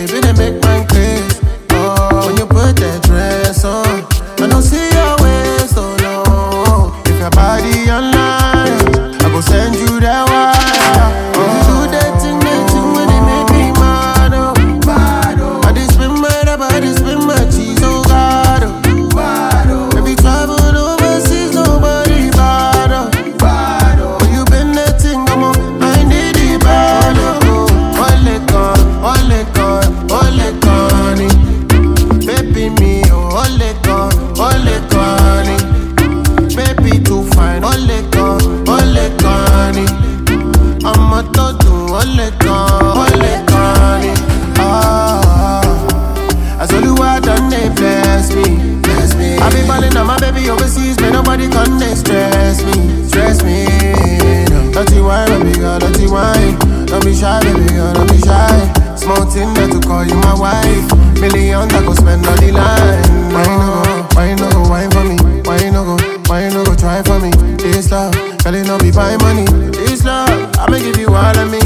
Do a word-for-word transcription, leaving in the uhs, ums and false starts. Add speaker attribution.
Speaker 1: baby, they make man crazy. Oh, when you put that dress on, I don't see your waist so long. If your body online, I go send you that wire. Oh, if you do that thing, that thing when they make me mad, oh, mad, oh. I just spin my rap, I just spin my cheese, oh God, oh, mad, oh. If you travel overseas, nobody bad, oh, bad, oh. When you been that thing, come on, I need it bad, oh. All it gone, all it gone, all it gone, baby me, oh, all it gone, all it gone, baby too fine, all it gone, all it gone, I'm a totu, all it gone, all it gone, ah, I saw you out done, they bless me, bless me. I be balling on my baby overseas, man, nobody can they stress me, stress me, no. Dirty wine, baby girl, dirty wine, don't be shy, baby girl, don't be shy. Small thing that to call you my wife. Million that go spend on the line. Why you no go, why you no go wine for me? Why you no go, why you no go try for me? This love, girl, it no be buy money. This love, I'ma give you all of me.